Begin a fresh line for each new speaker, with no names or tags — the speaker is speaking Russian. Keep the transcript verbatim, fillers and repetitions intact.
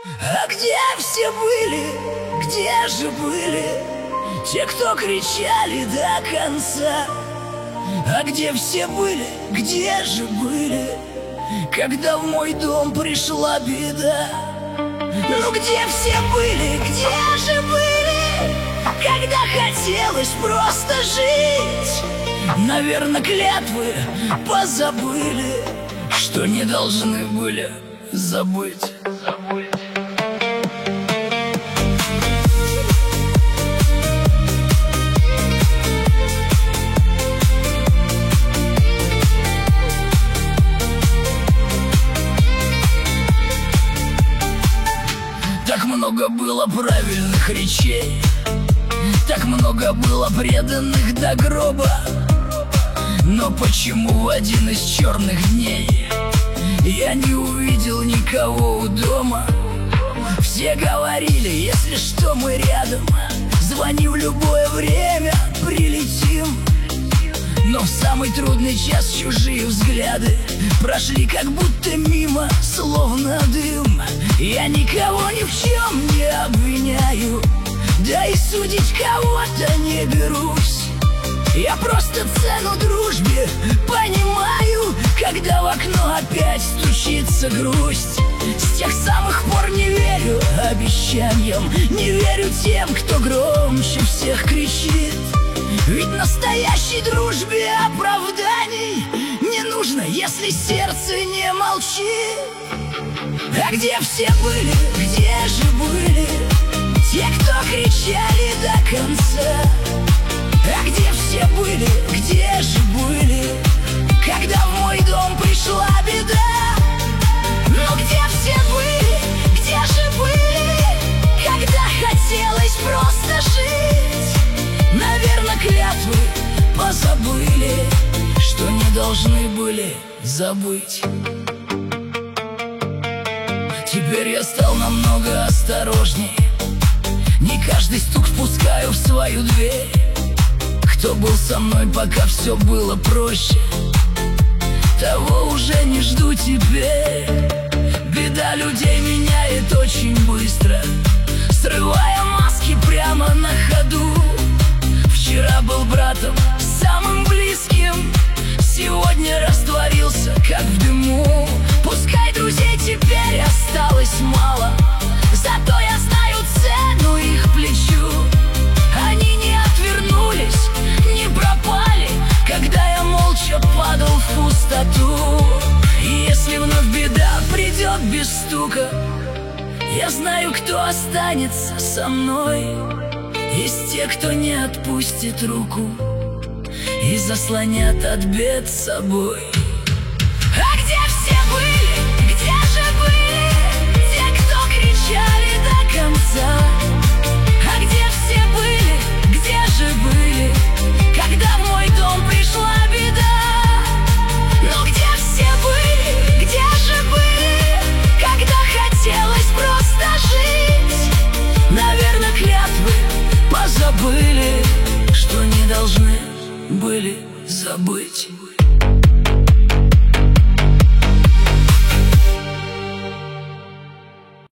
А где все были, где же были те, кто кричали до конца? А где все были, где же были, когда в мой дом пришла беда? Ну где все были, где же были, когда хотелось просто жить? Наверное, клятвы позабыли, что не должны были забыть. Забыть. Так много было правильных речей, так много было преданных до гроба. Но почему в один из черных дней я не увидел никого у дома? Все говорили, если что, мы рядом, звони в любое время, прилетим. Но в самый трудный час чужие взгляды прошли как будто мимо, словно дым. Я никого ни в чем не обвиняю, да и судить кого-то не берусь. Я просто цену дружбе понимаю, когда в окно опять стучится грусть. С тех самых пор не верю обещаниям, не верю тем, кто громче всех кричит. Ведь настоящей дружбе оправданий не нужно, если сердце не молчит. А где все были, где же были те, кто кричали до конца? А где все были, где же были, когда в мой дом пришла беда? Ну где все были, где же были, когда хотелось просто жить? Наверное, клятвы позабыли, что не должны были забыть. Теперь я стал намного осторожней, не каждый стук впускаю в свою дверь. Кто был со мной, пока все было проще, того уже не жду теперь. Беда людей меняет очень быстро, срывая маски прямо на ходу. Вчера был братом, самым близким, сегодня растворился, как в дыму. Пускай друзей теперь осталось мало, зато я знаю цену их плечу. Они не отвернулись, не пропали, когда я молча падал в пустоту. И если вновь беда придет без стука, я знаю, кто останется со мной из тех, кто не отпустит руку и заслонят от бед собой. А где все были, где же были те, кто кричали до конца? А где все были, где же были, когда в мой дом пришла беда? Ну где все были, где же были, когда хотелось просто жить? Наверное, клятвы позабыли, что не должны были забыть.